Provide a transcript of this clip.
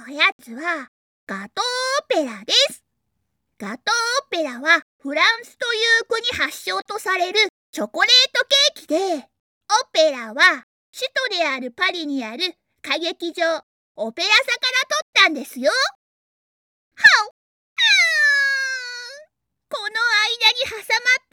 やつはガトーオペラです。ガトーオペラはフランスという国発祥とされるチョコレートケーキで、オペラは首都であるパリにある歌劇場オペラ座から取ったんですよ。この間に挟まっ